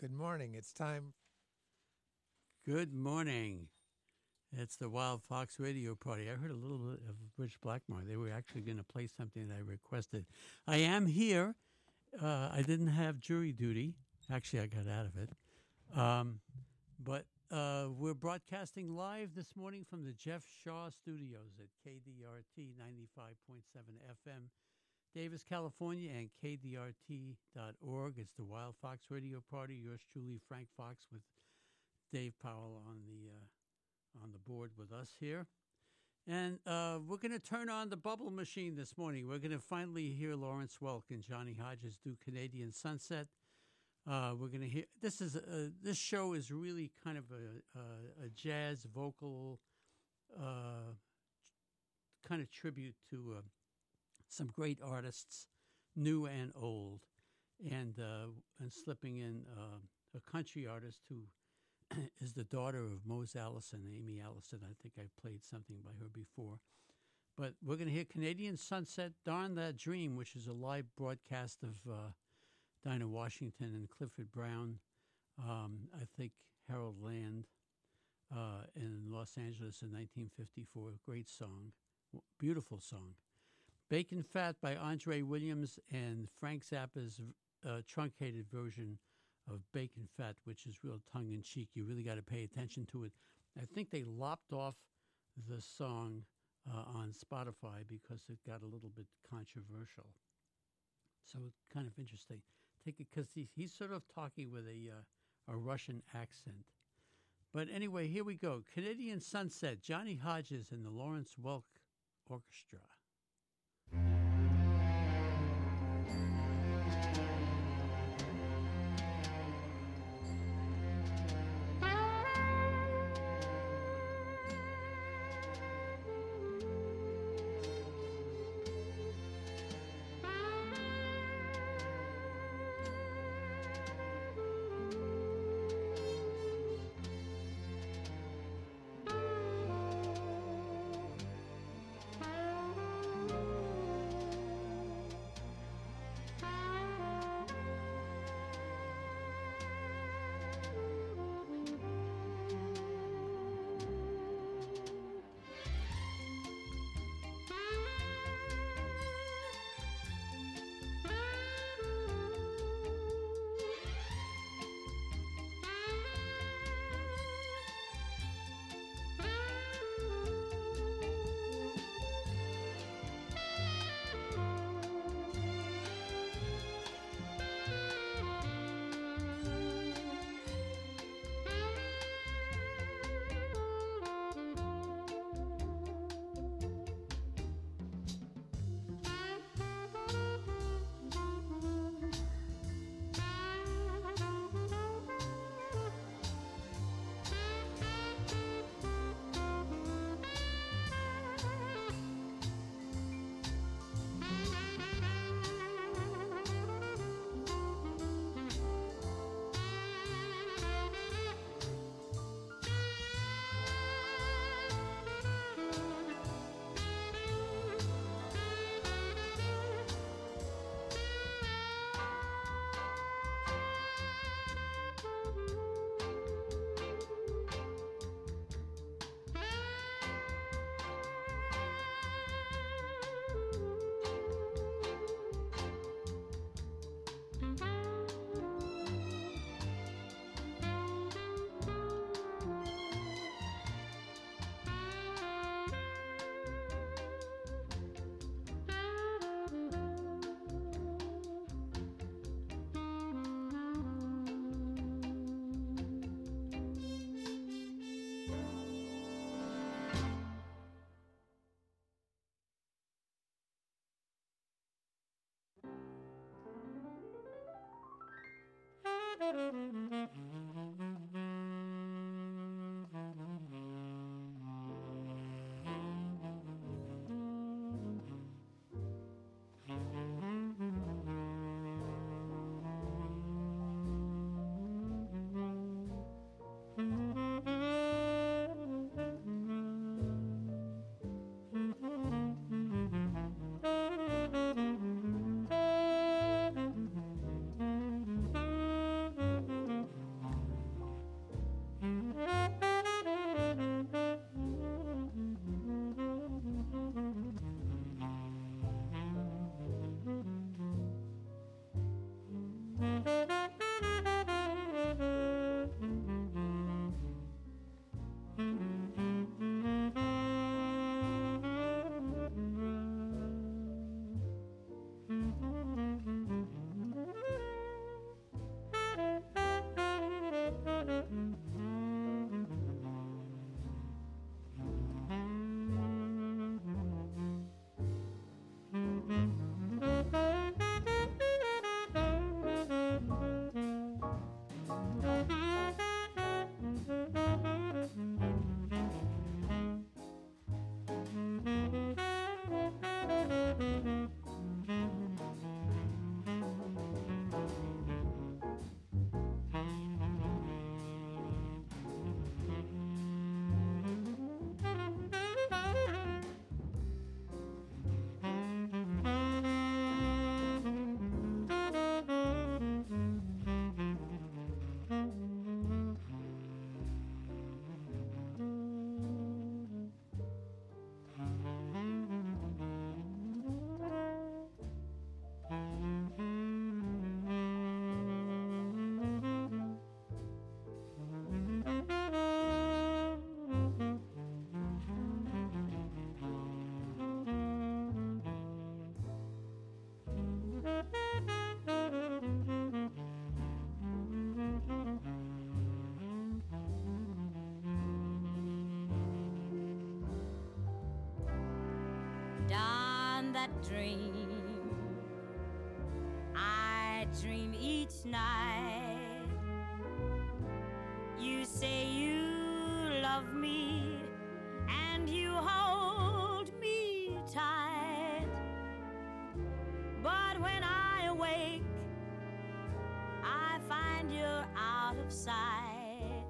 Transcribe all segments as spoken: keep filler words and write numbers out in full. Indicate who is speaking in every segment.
Speaker 1: Good morning. It's time.
Speaker 2: Good morning. It's the Wild Fox Radio Party. I heard a little bit of Rich Blackmore. They were actually going to play something that I requested. I am here. Uh, I didn't have jury duty. Actually, I got out of it. Um, but uh, we're broadcasting live this morning from the Jeff Shaw Studios at K D R T ninety-five point seven F M, Davis, California, and K D R T dot org. It's the Wild Fox Radio Party. Yours truly, Frank Fox, with Dave Powell on the uh, on the board with us here. And uh, we're going to turn on the bubble machine this morning. We're going to finally hear Lawrence Welk and Johnny Hodges do Canadian Sunset. Uh, we're going to hear this is a, this show is really kind of a, a, a jazz vocal uh, kind of tribute to uh, some great artists, new and old, and uh, and slipping in uh, a country artist who is the daughter of Mose Allison, Amy Allison. I think I played something by her before. But we're going to hear Canadian Sunset, Darn That Dream, which is a live broadcast of uh, Dinah Washington and Clifford Brown, um, I think Harold Land uh, in Los Angeles in nineteen fifty-four. Great song, beautiful song. Bacon Fat by Andre Williams and Frank Zappa's uh, truncated version of Bacon Fat, which is real tongue-in-cheek. You really got to pay attention to it. I think they lopped off the song uh, on Spotify because it got a little bit controversial. So kind of interesting. Take it because he, he's sort of talking with a uh, a Russian accent. But anyway, here we go. Canadian Sunset, Johnny Hodges and the Lawrence Welk Orchestra.
Speaker 1: that dream I dream each night. You say you love me and you hold me tight, but when I awake I find you're out of sight.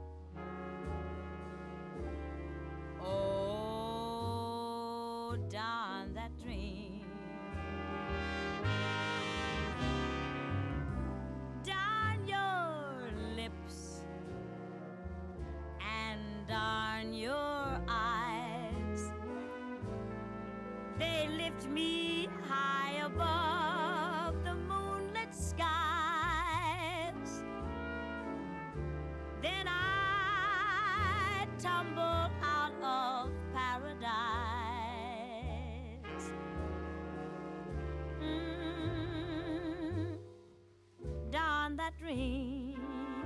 Speaker 1: Oh, darn that dream. Darn your lips and darn your eyes. They lift me high above the moonlit skies. Then I tumble out of paradise. Mm, darn that dream.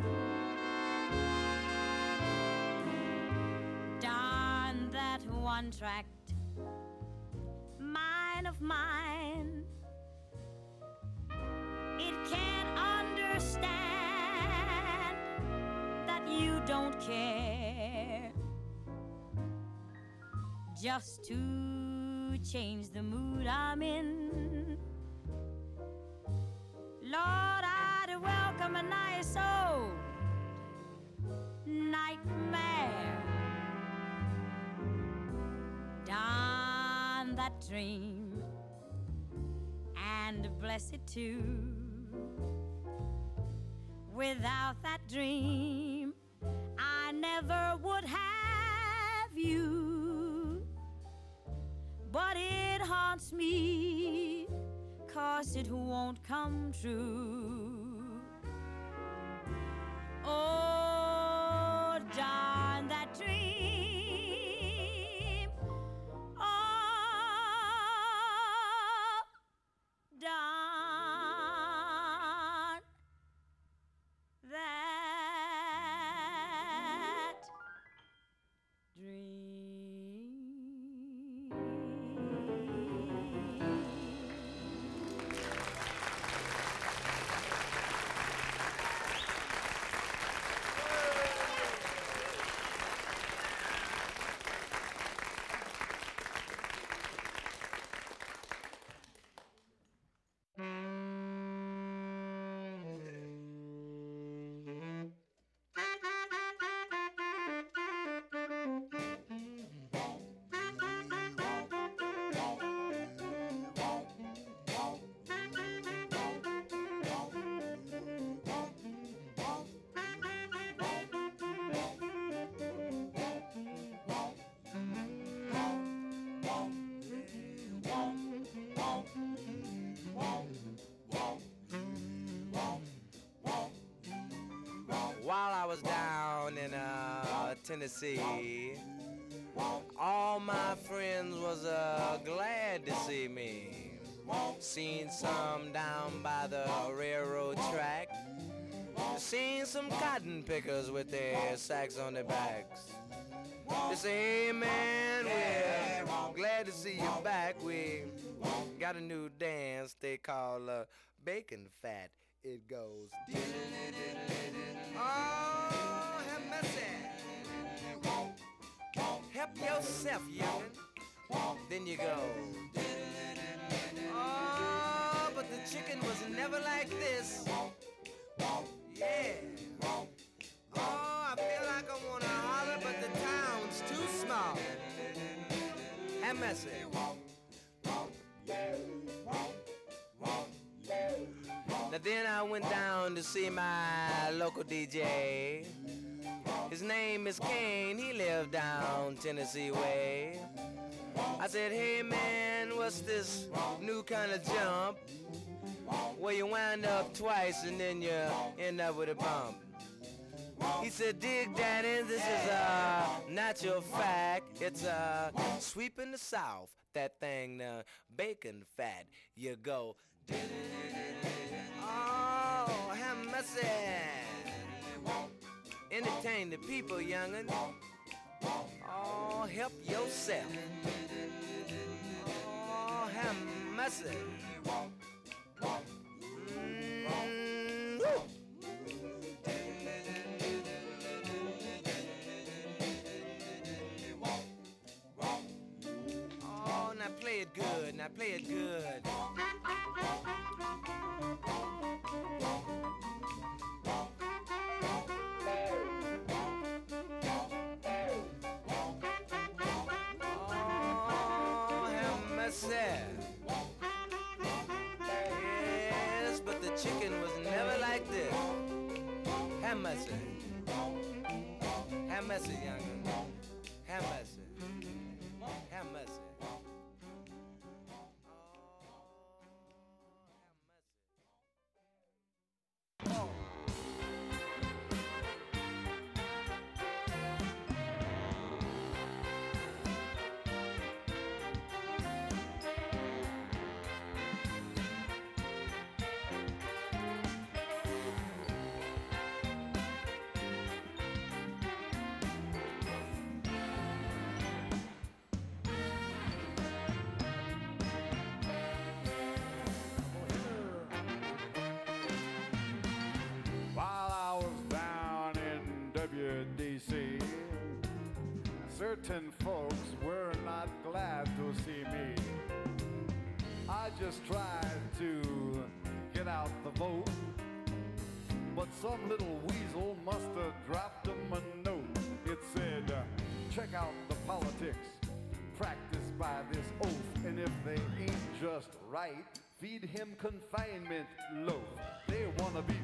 Speaker 1: Darn that one tract mind of mine. It can't understand that you don't care just to change the mood I'm in. Lord, I'd welcome a nice old nightmare. Darn that dream and bless it too. Without that dream I never would have you. But it haunts me 'cause it won't come true. Oh, darn that dream. Oh, darn that dream.
Speaker 3: While I was down in uh, Tennessee, all my friends was uh, glad to see me. Seen some down by the railroad track. Seen some cotton pickers with their sacks on their backs. They say, hey man, we're glad to see you back. We got a new dance they call uh, bacon fat. It goes. Oh, have mercy. Help yourself, youngin'. Then you go. Oh, but the chicken was never like this. Yeah. Oh, I feel like I wanna holler, but the town's too small. Have mercy. Now then I went down to see my local D J. His name is Kane, he lived down Tennessee way. I said, hey man, what's this new kind of jump? Where you wind up twice and then you end up with a bump. He said, dig daddy, this is a natural fact. It's a sweep in the south, that thing, the bacon fat. You go, oh, have mercy. Entertain the people, young'un. Oh, help yourself. Oh, have mercy. mercy. Mm, woo. Oh, now play it good. Now play it good. Yes, but the chicken was never like this. Have mercy. Have mercy, young'un. Have mercy. Have mercy.
Speaker 4: Certain folks were not glad to see me. I just tried to get out the vote, but some little weasel must have dropped them a note. It said, uh, check out the politics practiced by this oaf, and if they ain't just right, feed him confinement loaf. They wanna be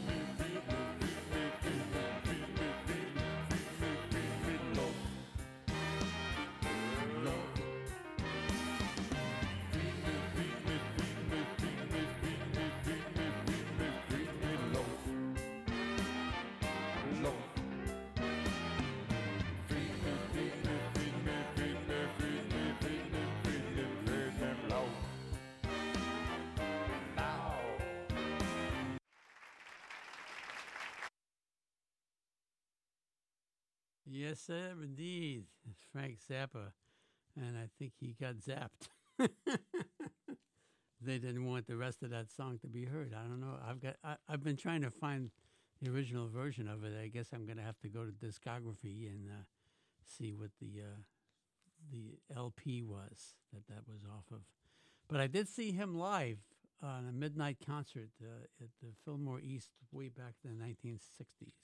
Speaker 2: Yes, sir, indeed. It's Frank Zappa, and I think he got zapped. They didn't want the rest of that song to be heard. I don't know. I've got. I, I've been trying to find the original version of it. I guess I'm going to have to go to discography and uh, see what the uh, the L P was that that was off of. But I did see him live on a midnight concert uh, at the Fillmore East way back in the nineteen sixties.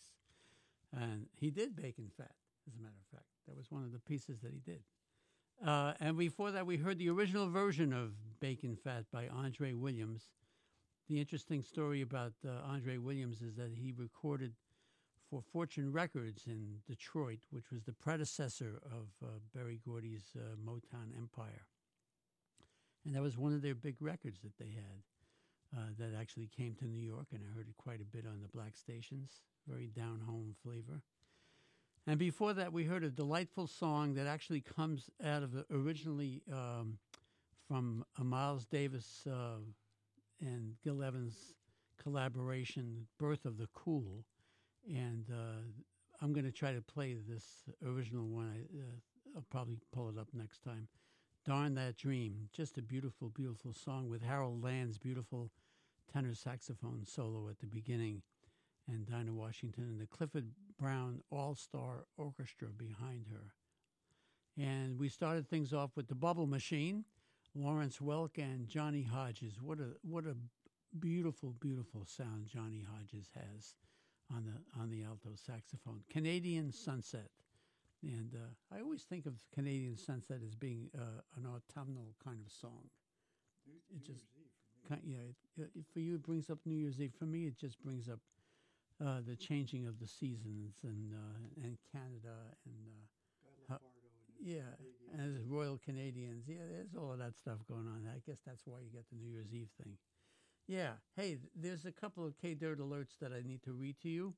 Speaker 2: And he did Bacon Fat, as a matter of fact. That was one of the pieces that he did. Uh, and before that, we heard the original version of Bacon Fat by Andre Williams. The interesting story about uh, Andre Williams is that he recorded for Fortune Records in Detroit, which was the predecessor of uh, Berry Gordy's uh, Motown Empire. And that was one of their big records that they had uh, that actually came to New York, and I heard it quite a bit on the black stations. Very down-home flavor. And before that, we heard a delightful song that actually comes out of originally um, from a Miles Davis uh, and Gil Evans collaboration, Birth of the Cool. And uh, I'm going to try to play this original one. I, uh, I'll probably pull it up next time. Darn That Dream. Just a beautiful, beautiful song with Harold Land's beautiful tenor saxophone solo at the beginning, and Dinah Washington and the Clifford Brown All-Star Orchestra behind her. And we started things off with the Bubble Machine, Lawrence Welk and Johnny Hodges. What a what a beautiful, beautiful sound Johnny Hodges has on the on the alto saxophone. Canadian Sunset. And uh, I always think of Canadian Sunset as being uh, an autumnal kind of song. It just, kind, yeah, it, it, for you it brings up New Year's Eve. For me, it just brings up Uh, the changing of the seasons and uh, and Canada and uh, how, yeah, and there's Royal Canadians. Yeah, there's all of that stuff going on. I guess that's why you get the New Year's Eve thing. Yeah. Hey, th- there's a couple of K-Dirt alerts that I need to read to you.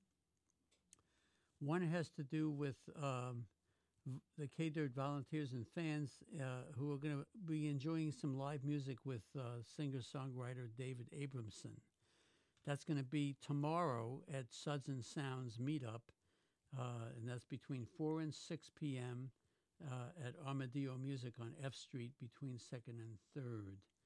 Speaker 2: One has to do with um, v- the K-Dirt volunteers and fans uh, who are going to be enjoying some live music with uh, singer-songwriter David Abramson. That's going to be tomorrow at Suds and Sounds Meetup, uh, and that's between four and six p.m. Uh, at Armadillo Music on F Street between second and third.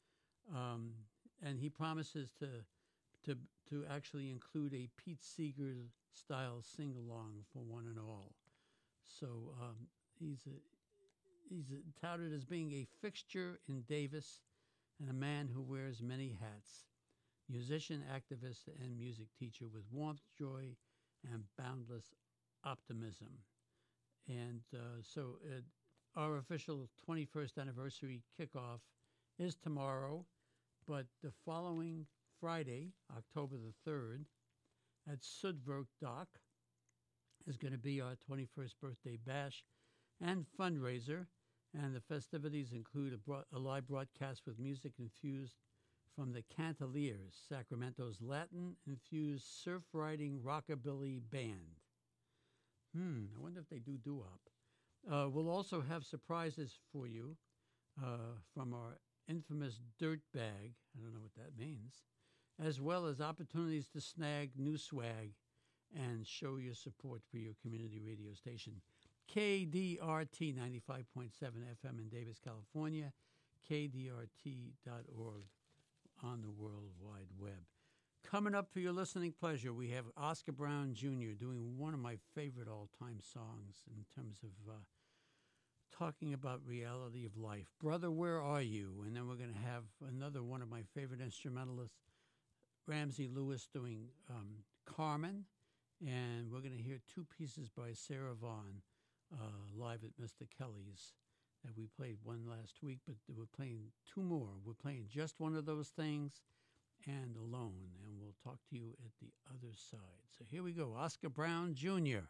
Speaker 2: Um, and he promises to to to actually include a Pete Seeger style sing along for one and all. So um, he's a, he's a, touted as being a fixture in Davis and a man who wears many hats. Musician, activist, and music teacher with warmth, joy, and boundless optimism. And uh, so uh, our official twenty-first anniversary kickoff is tomorrow, but the following Friday, October the third, at Sudwerk Dock is going to be our twenty-first birthday bash and fundraiser, and the festivities include a, bro- a live broadcast with music infused from the Cantaliers, Sacramento's Latin-infused surf-riding rockabilly band. Hmm, I wonder if they do doo-wop. Uh, we'll also have surprises for you uh, from our infamous dirt bag, I don't know what that means, as well as opportunities to snag new swag and show your support for your community radio station. K D R T ninety-five point seven F M in Davis, California, K D R T dot org on the World Wide Web. Coming up for your listening pleasure, we have Oscar Brown Junior doing one of my favorite all-time songs in terms of uh, talking about reality of life. Brother, Where Are You? And then we're going to have another one of my favorite instrumentalists, Ramsey Lewis, doing um, Carmen. And we're going to hear two pieces by Sarah Vaughan uh, live at Mister Kelly's. And we played one last week, but we're playing two more. We're playing Just One of Those Things and Alone. And we'll talk to you at the other side. So here we go, Oscar Brown Junior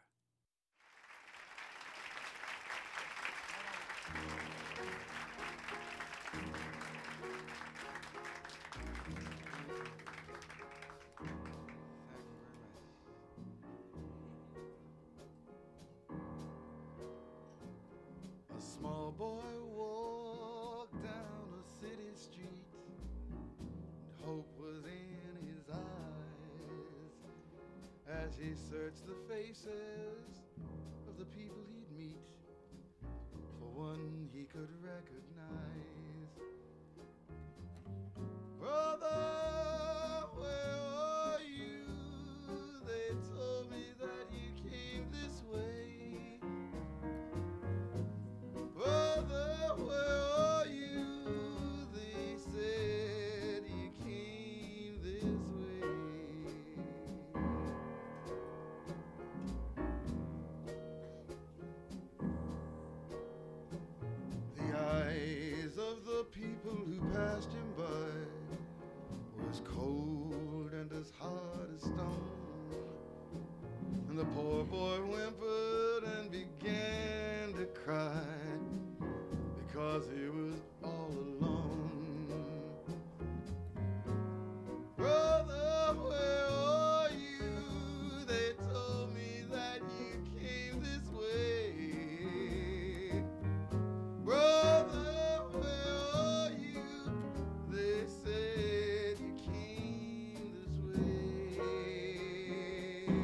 Speaker 4: A small boy walked down a city street, and hope was in his eyes as he searched the faces of the people he'd meet. For one he could recognize. Brother, where are you? They told me that you came this way. Brother, where are you? They said you came this way. The eyes of the people who passed him by was cold and as hard as stone. And the poor boy whimpered and began to cry because he was all alone. Brother, where are you? They told me that you came this way. Brother, where are you? They said you came this way.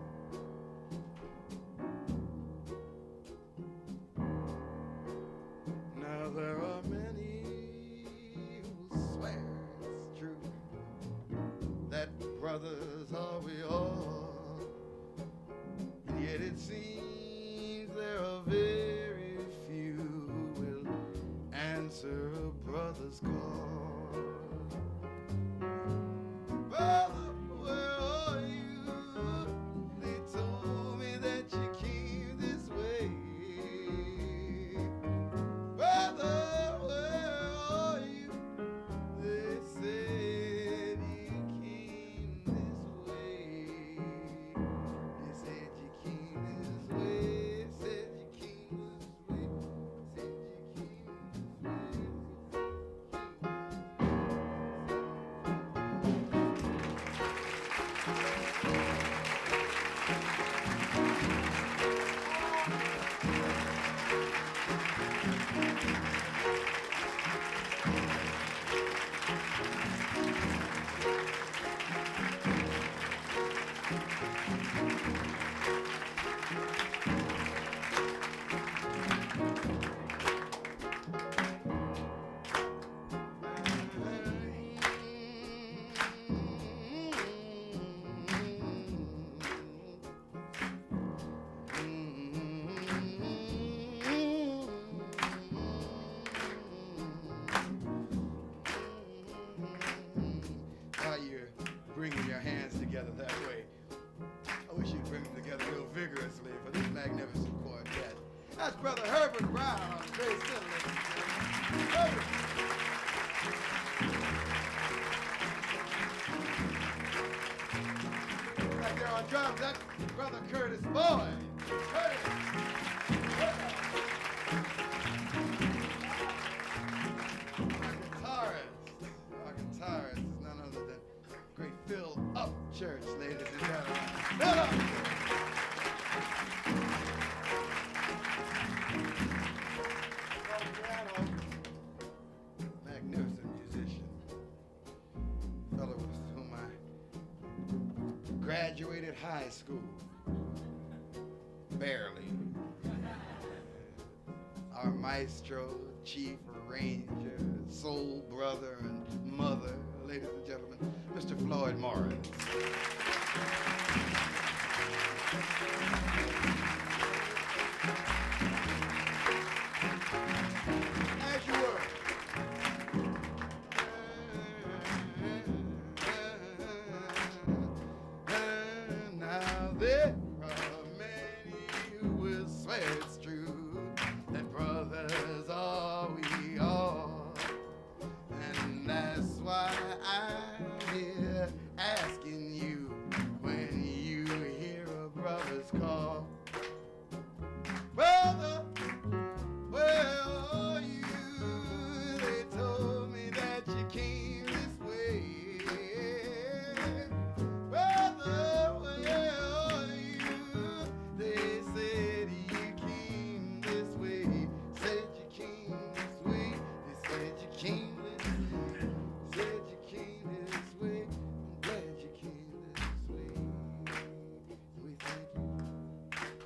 Speaker 4: Now there are many who swear it's true that brothers are we all, and yet it seems there are very few who will answer a brother's call. Brother, where are you? They told me that you came this way. Brother, where are you? They said you came this way. They said you came this way. Said you came this way. Said you came this way.
Speaker 5: I wish you'd bring them together real vigorously for this magnificent quartet. That's Brother Herbert Brown on the bass fiddle, ladies and gentlemen. Herbert. Back there on drums, that's Brother Curtis Boyd. Curtis. Curtis. Our guitarist, our guitarist is none other than great Phil Upchurch, ladies and gentlemen. Phil Upchurch. On piano, magnificent musician. Fellow with whom I graduated high school. Barely. Our maestro, chief arranger, soul brother and mother, ladies and gentlemen, Mister Floyd Morris. As you were. Now there are many who will swear it's true that brothers are we all, and that's why I'm here asking you when you hear a brother's call. Brother, where are you? They told me that you came this way. Brother, where are you? They said you came this way. Said you came this way. They said you came this way. Said you came this way. I'm glad you came this way. We thank you.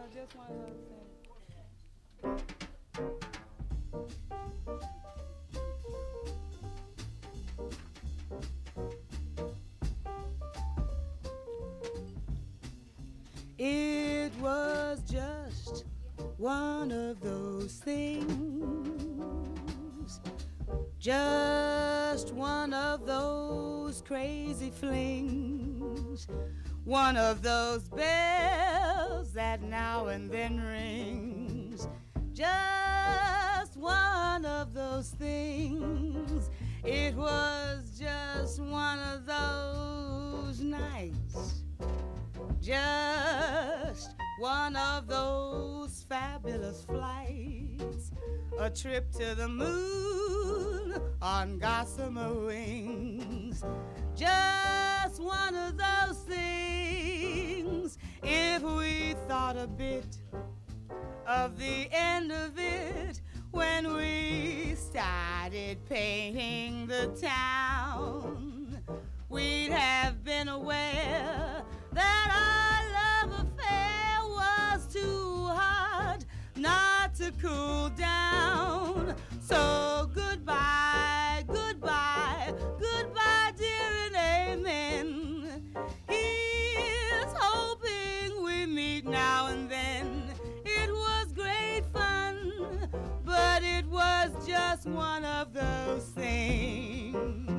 Speaker 6: just one of those things. It was just one of those things, just one of those crazy flings, one of those bells that now and then rings, just one of those things. It was just one of those nights, just one of those fabulous flights, a trip to the moon on gossamer wings, just one of those things. If we thought a bit of the end of it when we started painting the town, we'd have been aware that our love affair was too hot not to cool down. So goodbye, goodbye, goodbye, dear, and amen. Here's hoping we meet now and then. It was great fun, but it was just one of those things.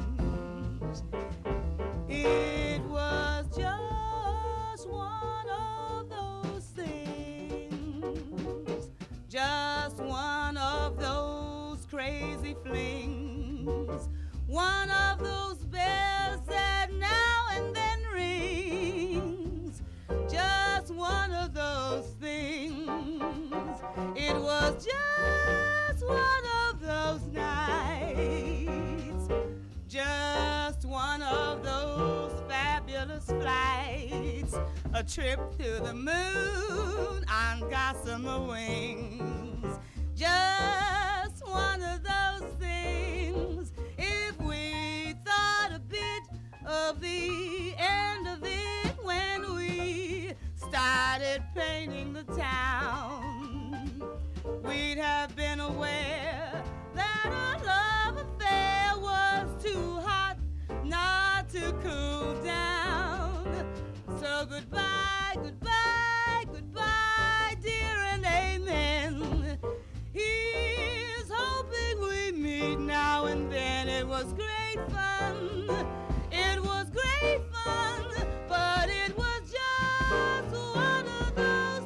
Speaker 6: It was just one of those things, just one of those crazy flings, one of those bells that now and then rings, just one of those things. It was just one of those nights, just one of those fabulous flights, a trip to the moon on gossamer wings, just one of those things. If we thought a bit of the end of it when we started painting the town, we'd have been aware that our love affair was too hot not to cool down. So goodbye, goodbye, goodbye, dear, and amen. Here's hoping we meet now and then. It was great fun, it was great fun, but it was just one of those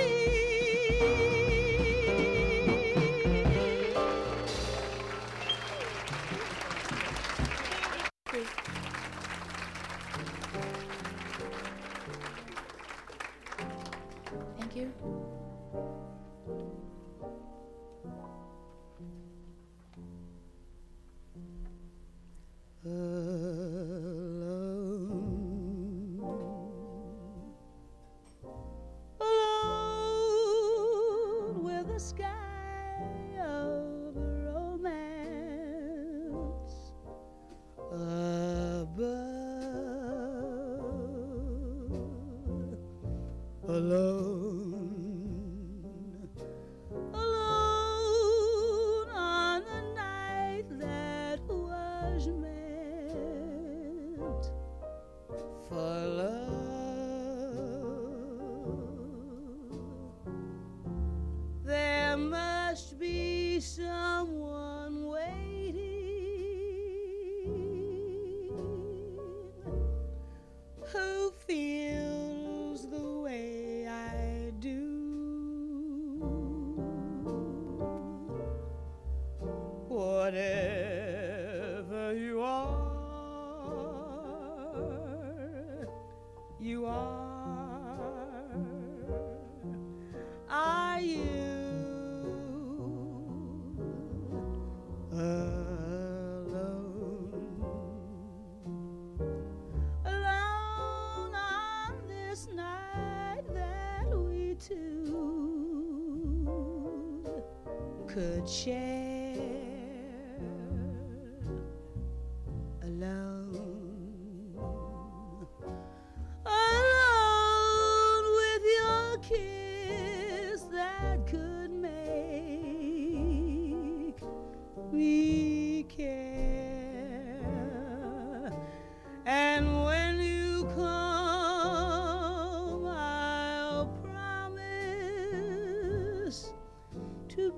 Speaker 6: things. Thank you. Alone, alone with the sky of romance above, alone, alone on the night that was meant for love. There must be someone waiting who feels the way I do. Whatever you are, you are. Are you alone? Alone on this night that we two could share. Alone, alone with your kiss to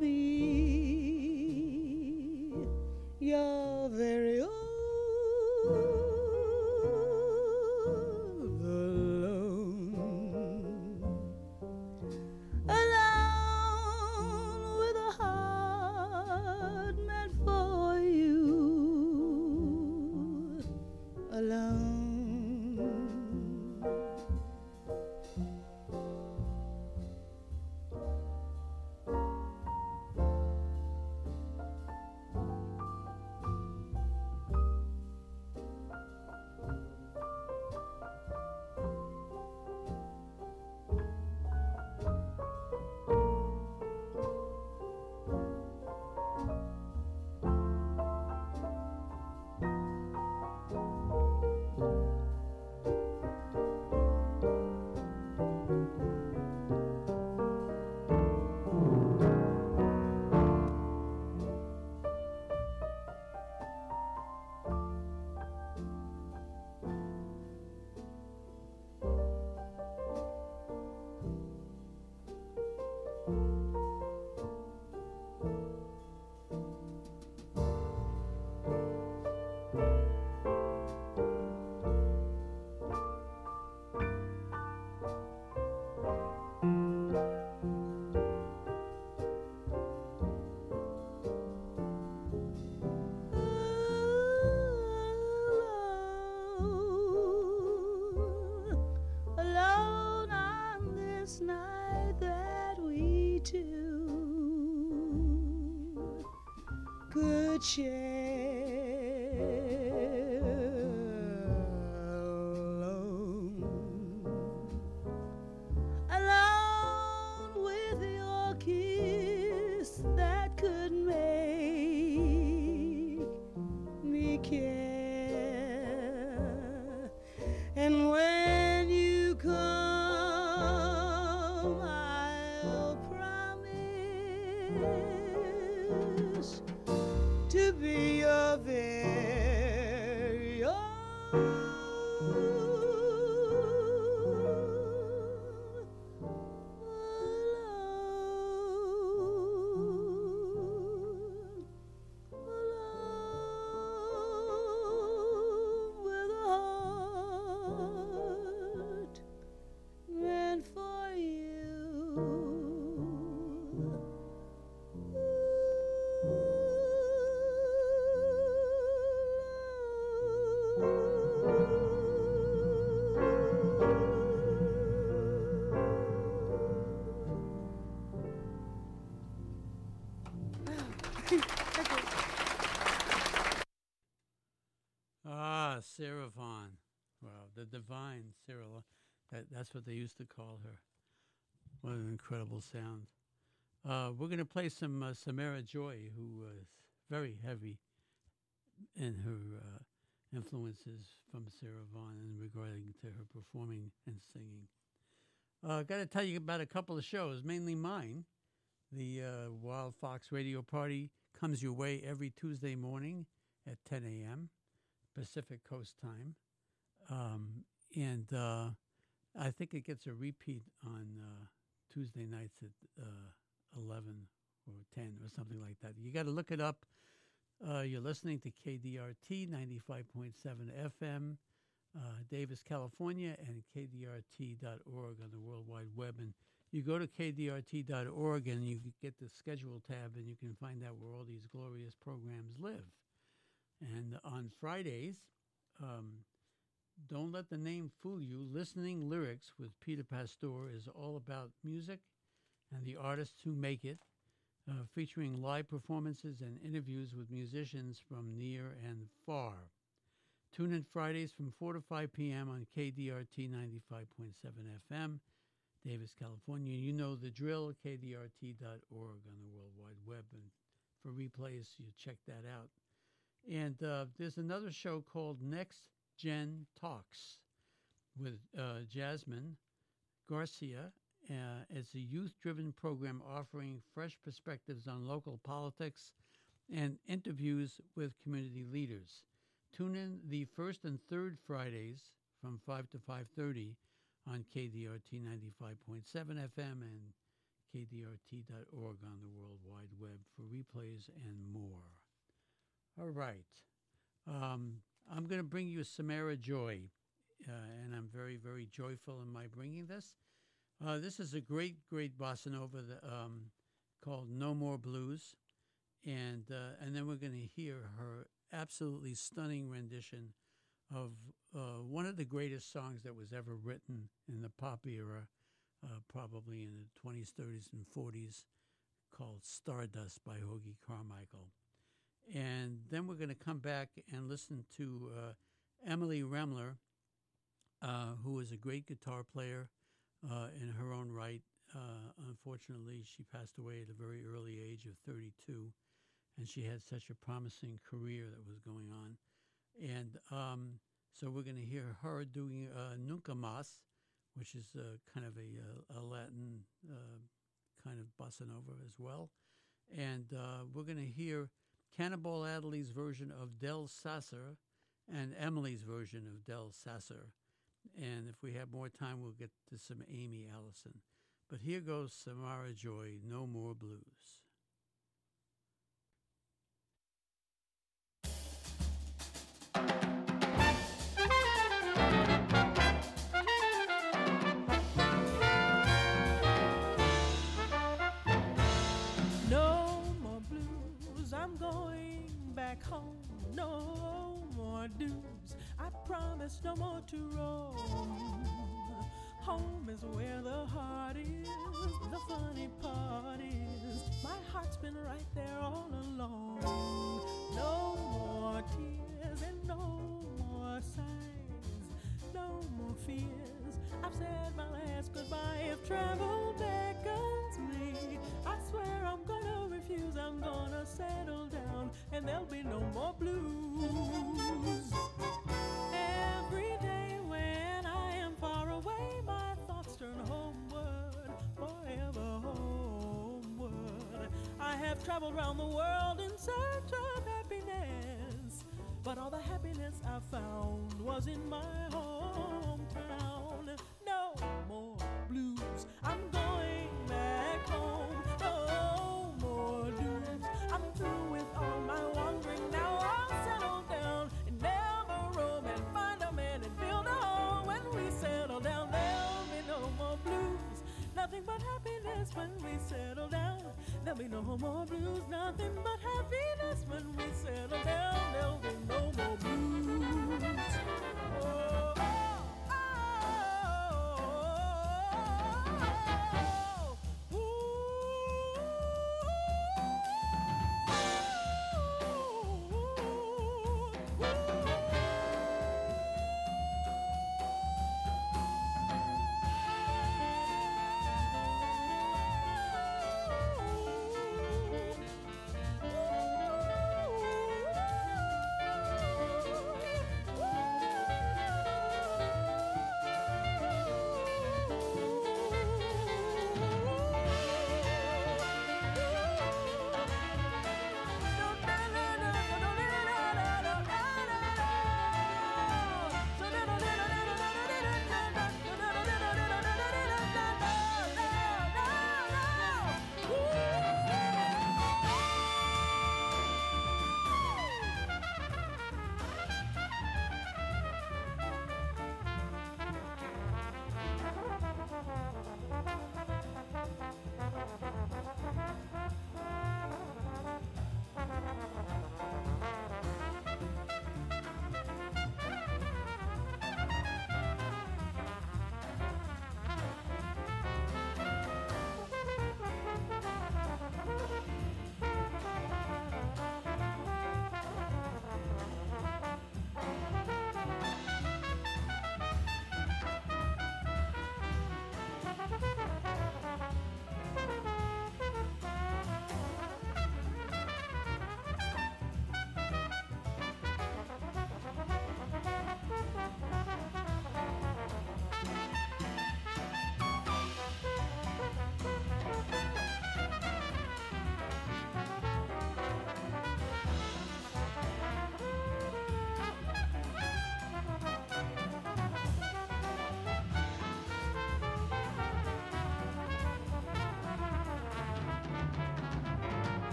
Speaker 6: be your very own. Alone, alone with a heart meant for you. Alone. Alone on this night that we two could share. Alone, alone with your kiss that could make me care. And when you come, I'll promise to be your very own. Alone, alone with a heart meant for you.
Speaker 2: Ah, Sarah Vaughan. Wow, the divine Sarah. Lo- That, that's what they used to call her. What an incredible sound. Uh, we're going to play some uh, Samara Joy, who was very heavy in her uh, influences from Sarah Vaughan in regarding to her performing and singing. I uh, got to tell you about a couple of shows, mainly mine. The uh, Wild Fox Radio Party comes your way every Tuesday morning at ten a.m. Pacific Coast time. Um, and uh, I think it gets a repeat on uh, Tuesday nights at uh, eleven or ten or something like that. You got to look it up. Uh, you're listening to K D R T ninety-five point seven F M, uh, Davis, California, and K D R T dot org on the World Wide Web. And you go to K D R T dot org and you get the schedule tab, and you can find out where all these glorious programs live. And on Fridays, um, don't let the name fool you. Listening Lyrics with Peter Pastor is all about music and the artists who make it, uh, featuring live performances and interviews with musicians from near and far. Tune in Fridays from four to five p.m. on K D R T ninety-five point seven F M, Davis, California. You know the drill, K D R T dot org on the World Wide Web. And for replays, you check that out. And uh, there's another show called Next Gen Talks with uh, Jasmine Garcia. Uh, it's a youth-driven program offering fresh perspectives on local politics and interviews with community leaders. Tune in the first and third Fridays from five to five thirty on K D R T ninety-five point seven F M and K D R T dot org on the World Wide Web for replays and more. All right. Um, I'm going to bring you Samara Joy, uh, and I'm very, very joyful in my bringing this. Uh, this is a great, great bossa nova that, um, called No More Blues, and uh, and then we're going to hear her absolutely stunning rendition of uh, one of the greatest songs that was ever written in the pop era, uh, probably in the twenties, thirties, and forties, called Stardust by Hoagy Carmichael. And then we're going to come back and listen to uh, Emily Remler, uh, who is a great guitar player uh, in her own right. Uh, unfortunately, she passed away at a very early age of thirty-two, and she had such a promising career that was going on. And um, so we're going to hear her doing uh, Nunca Mas, which is uh, kind of a, a Latin uh, kind of bossa nova as well. And uh, we're going to hear Cannonball Adderley's version of Del Sasser and Emily's version of Del Sasser. And if we have more time, we'll get to some Amy Allison. But here goes Samara Joy, No More Blues.
Speaker 7: No more blues, I'm going back home. No more dues, I promise no more to roam. Home is where the heart is, the funny part is, my heart's been right there all along. No more tears and no more sighs, no more fears. I've said my last goodbye. If travel beckons me, I swear I'm gonna refuse. I'm gonna settle down and there'll be no more blues. Every day when I am far away, my thoughts turn homeward, forever homeward. I have traveled round the world in search of happiness, but all the happiness I found was in my hometown. No more blues, I'm going back home. No more dues, I'm through with all my wandering. Now I'll settle down and never roam and find a man and build a home. When we settle down, there'll be no more blues, nothing but happiness when we settle down. There'll be no more blues, nothing but happiness when we settle down. There'll be no more blues. Oh, oh, oh, oh, ooh, ooh, ooh, ooh.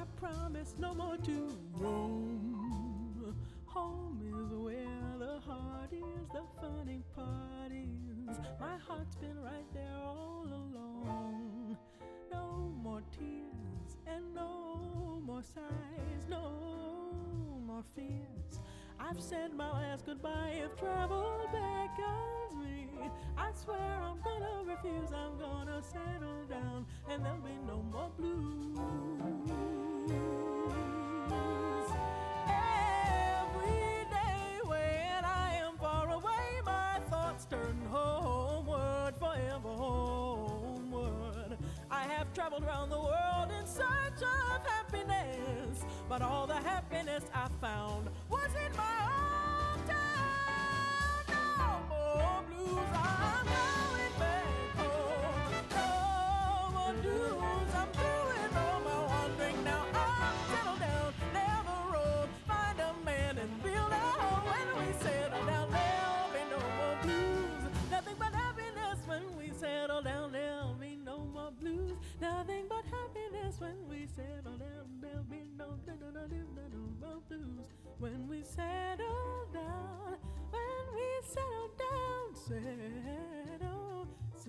Speaker 7: I promise no more to roam. Home is where the heart is, the funny part is my heart's been right there all along. No more tears and no more sighs, no more fears. I've said my last goodbye if travel beckons me. I swear I'm gonna refuse, I'm gonna settle down, and there'll be no more blues. Every day when I am far away, my thoughts turn homeward, forever homeward. I have traveled around the world in search of happiness, but all the happiness I found was in my hometown. No more blues, I'm going back home. No more blues, I'm doing all my wandering now. I'm settled down, never roam. Find a man and build a home. When we settle down, there'll be no more blues. Nothing but happiness when we settle down. There'll be no more blues. Nothing but happiness when we settle down. There'll be no, no, no, no, no, no more blues. When we settle down, when we settle down, settle,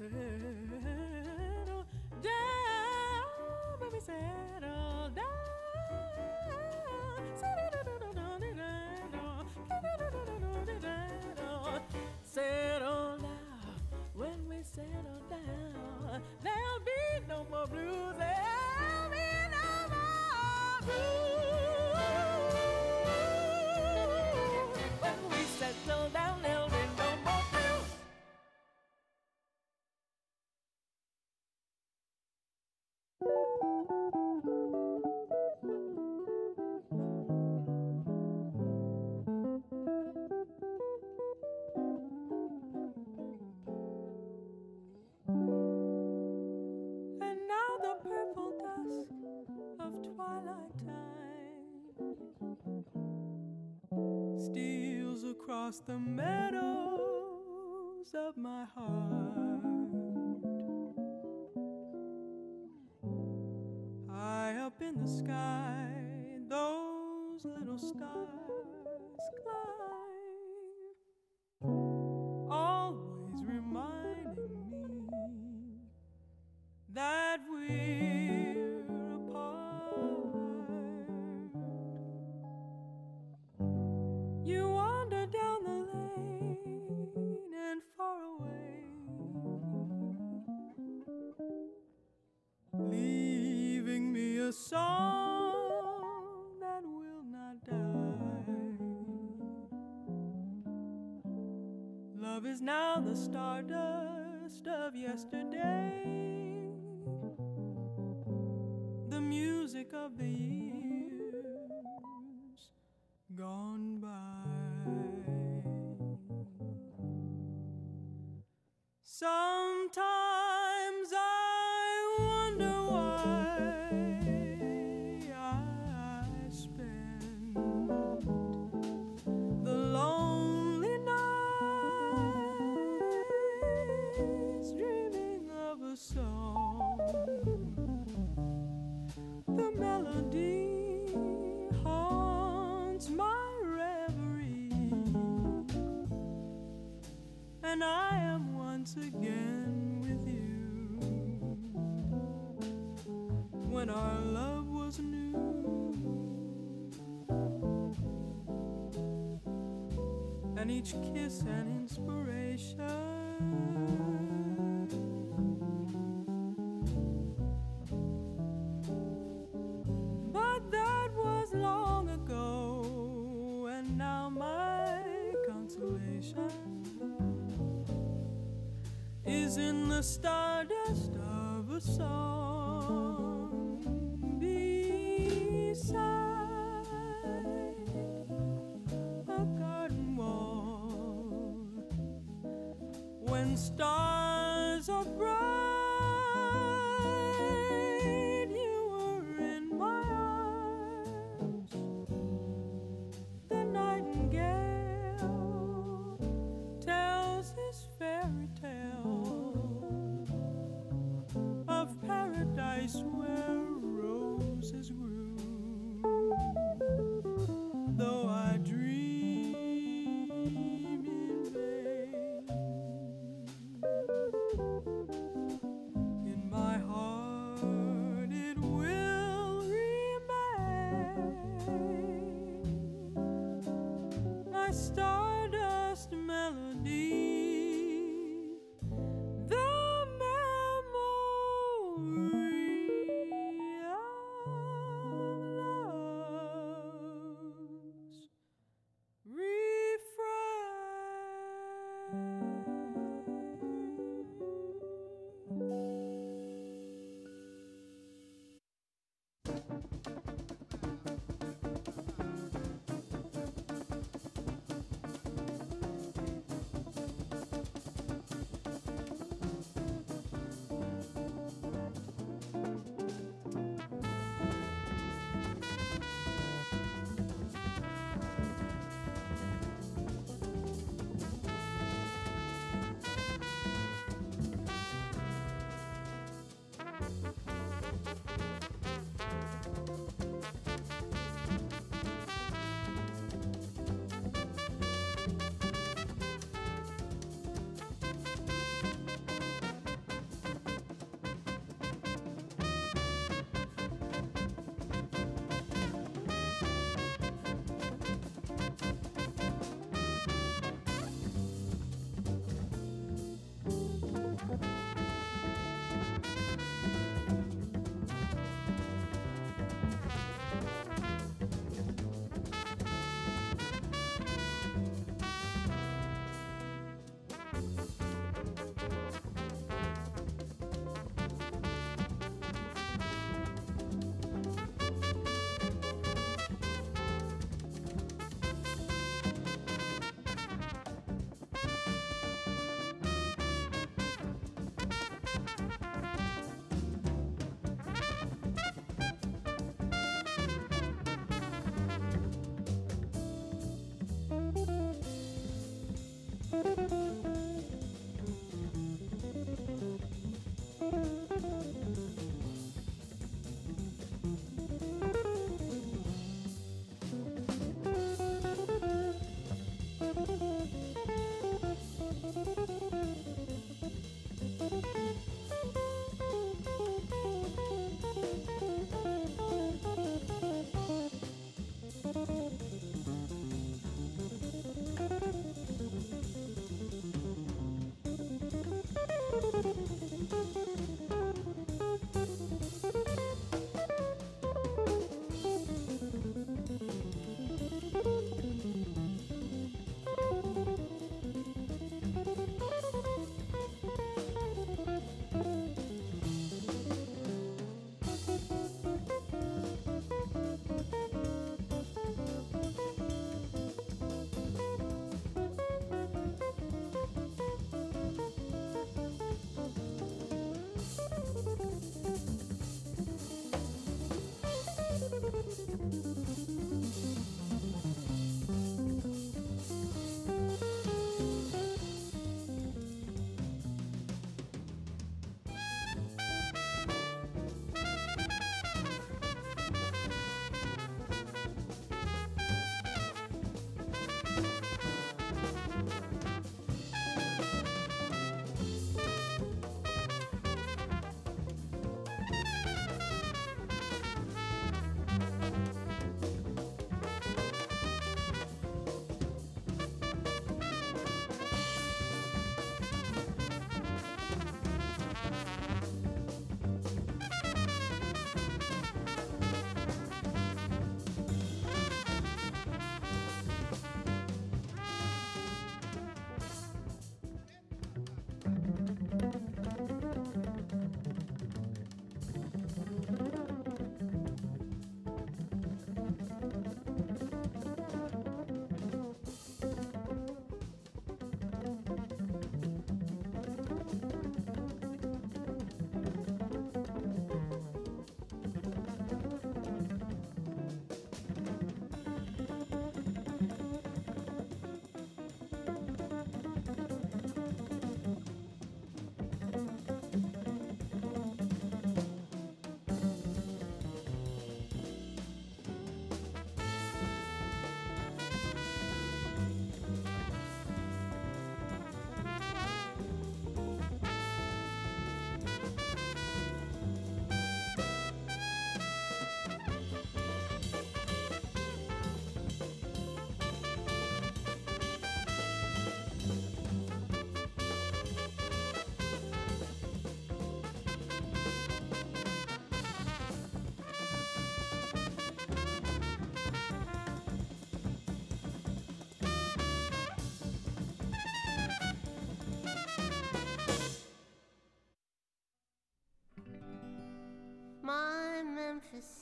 Speaker 7: settle down, when we settle down, settle down, settle down, when we settle down, there'll be no more blues, there'll be no more blues. When we settle down, there'll be no more blues. And now the purple dusk of twilight time steals across the meadows of my heart. High up in the sky, those little stars climb, always reminding me that we're apart. You wander down the lane and far away, leaving me a song that will not die. Love is now the stardust of yesterday, the music of the years gone by. Sometimes I wonder why I spend the lonely nights dreaming of a song. The melody haunts my reverie, and I am once again with you. When our love was new, and each kiss an inspiration. But that was long ago, and now my consolation is in the stardust of a song beside a garden wall. When stars are bright, you were in my arms. The nightingale tells his fairy tale of paradise where roses grew.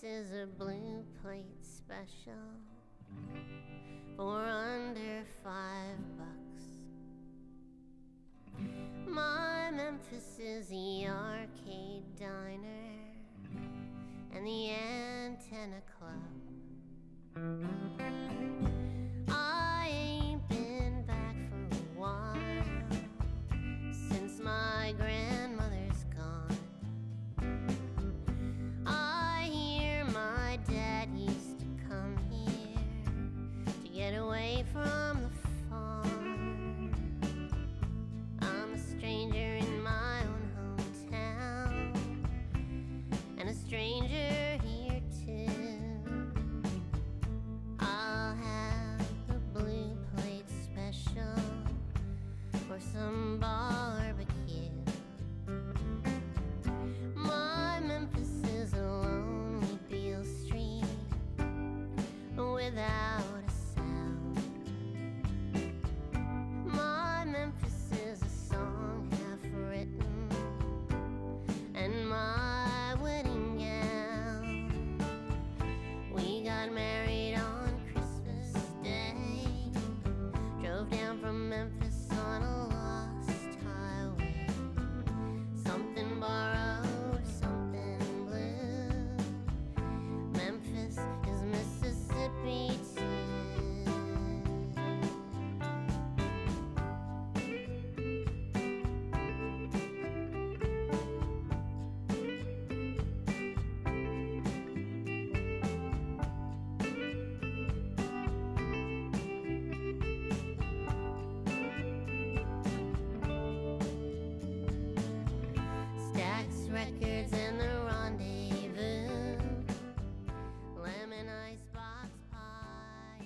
Speaker 8: is a blue plate special for under five bucks. My Memphis is the Arcade Diner and the Antenna Club. I ain't been back for a while since my grandmother's gone. I hear my dad used to come here to get away from the farm. I'm a stranger in my own hometown and a stranger here too. I'll have a blue plate special for some barbecue. My Memphis is a lonely Beale Street without a sound. My Memphis is a song half written and my wedding gown. We got married on Christmas Day, drove down from Memphis on a lost highway. Something borrowed, something blue. Memphis is Mississippi too. Stax Records and the Rendezvous, lemon icebox pie.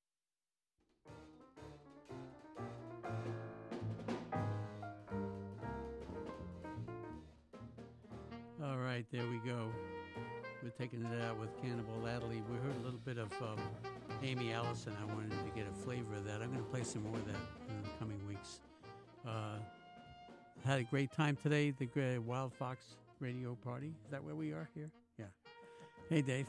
Speaker 2: All right, there we go. We're taking it out with Cannibal Adderley. We heard a little bit of um, Amy Allison. I wanted to get a flavor of that. I'm going to play some more of that in the coming weeks. Uh, had a great time today, the Gre- Wild Fox Radio Party. Is that where we are here? Yeah. Hey, Dave.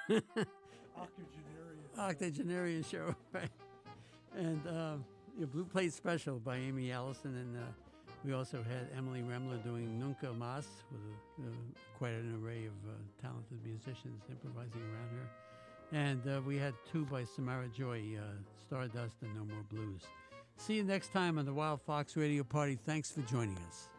Speaker 9: Octogenarian.
Speaker 2: Octogenarian show, right? And uh, your Blue Plate Special by Amy Allison. And uh, we also had Emily Remler doing Nunca Mas with a, uh, quite an array of uh, talented musicians improvising around her. And uh, we had two by Samara Joy, uh, Stardust and No More Blues. See you next time on the Wild Fox Radio Party. Thanks for joining us.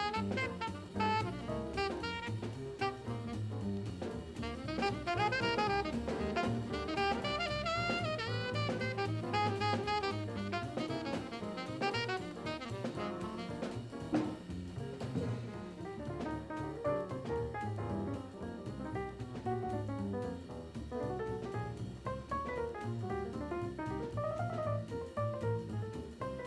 Speaker 8: Thank you.